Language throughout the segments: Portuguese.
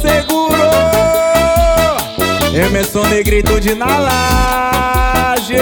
segurou. Emerson Negritude na laje.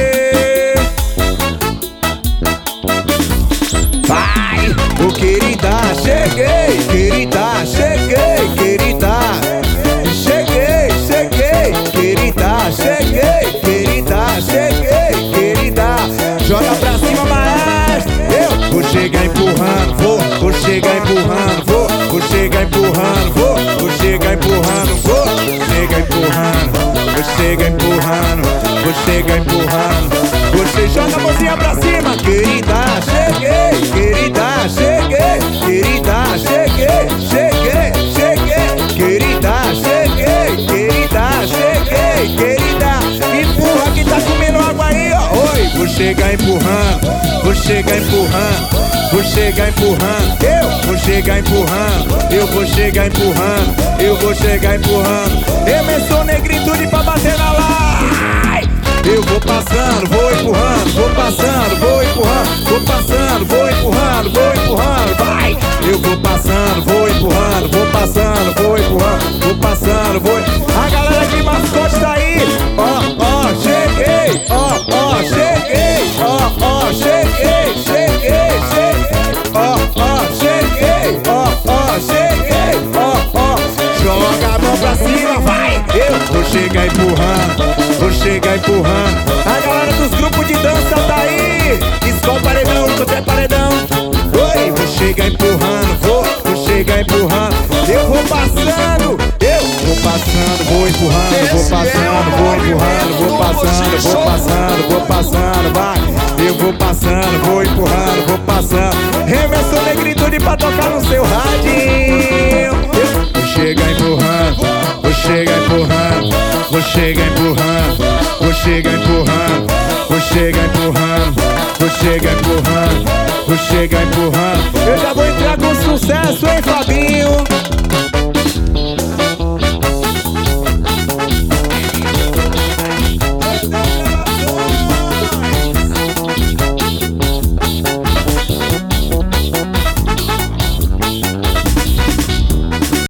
Vai, ô querida, cheguei, querida, cheguei, querida. Cheguei, cheguei, querida, cheguei, querida, cheguei, querida. Joga pra cima, maestro. Eu vou chegar empurrando, vou chegar empurrando, vou chegar empurrando, vou chegar empurrando, vou chegar empurrando, vou chegar empurrando, vou chegar empurrando. Você joga a mãozinha pra cima, querida, cheguei, querida, cheguei, querida, cheguei, cheguei, cheguei, querida, cheguei, querida, cheguei, querida. Empurra que tá comendo água aí, ó. Oi, vou chegar empurrando, vou chegar empurrando, vou chegar empurrando, eu vou chegar empurrando, eu vou chegar empurrando, eu vou chegar empurrando. Emerson Negritude pra bater na live. Eu vou passando, vou empurrando, vou passando, vou empurrando, vou passando, vou empurrando, vou empurrando, vai! Eu vou passando, vou empurrando, vou passando, vou empurrando, vou passando, vou. A galera de Mascote tá aí, ó, cheguei, ó, cheguei, ó, cheguei, cheguei, cheguei, ó, cheguei, ó, cheguei, ó, joga a mão pra cima, vai! Eu vou chegar empurrando, vou chegar empurrando. A galera dos grupos de dança tá aí. Escola paredão, você é paredão. Oi, vou chegar empurrando, vou chegar empurrando. Eu vou passando, vou empurrando, vou passando, vou empurrando, vou passando, vou passando, vou passando, vai. Eu vou passando, vou empurrando, vou passando. Emerson Negritude pra tocar no seu radinho. Eu vou chegar empurrando, vou chegar empurrando, vou chegar empurrando, vou chegar empurrando, vou chegar empurrando, vou chegar empurrando, vou chegar empurrando. Eu já vou entrar com sucesso, hein, Fabinho?